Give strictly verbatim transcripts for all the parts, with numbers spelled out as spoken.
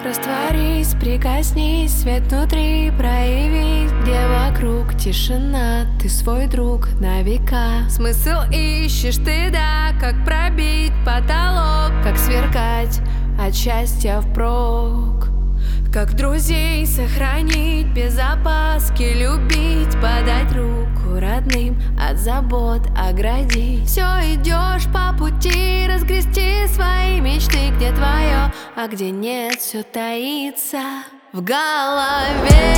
Растворись, прикоснись, свет внутри проявись, где вокруг тишина, ты свой друг на века. Смысл ищешь ты, да, как пробить потолок, как сверкать от счастья впрок, как друзей сохранить без опаски, любить, подать руку родным, от забот оградить. Все идешь по пути, разгрести свои мечты, где твое, а где нет, все таится в голове.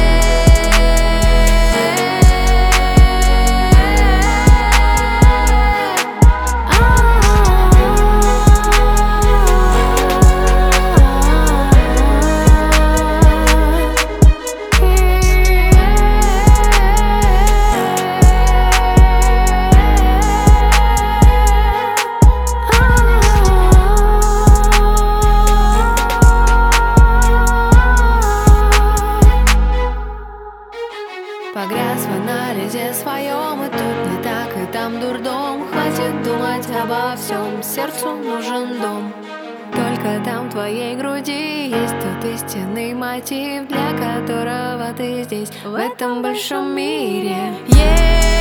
Погряз в анализе своем, и тут не так, и там дурдом. Хватит думать обо всем, сердцу нужен дом. Только там в твоей груди есть тот истинный мотив, для которого ты здесь, в этом большом мире. Yeah.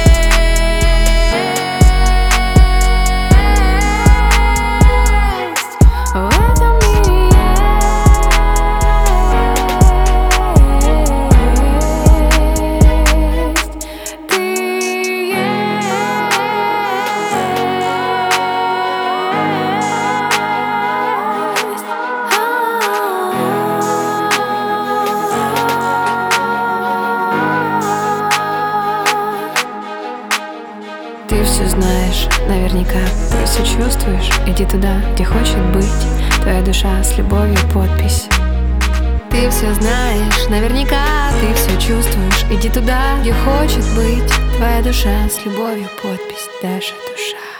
Ты все знаешь, наверняка, ты все чувствуешь. Иди туда, где хочет быть твоя душа с любовью подпись. Ты все знаешь, наверняка, ты все чувствуешь. Иди туда, где хочет быть твоя душа с любовью подпись. Даша душа.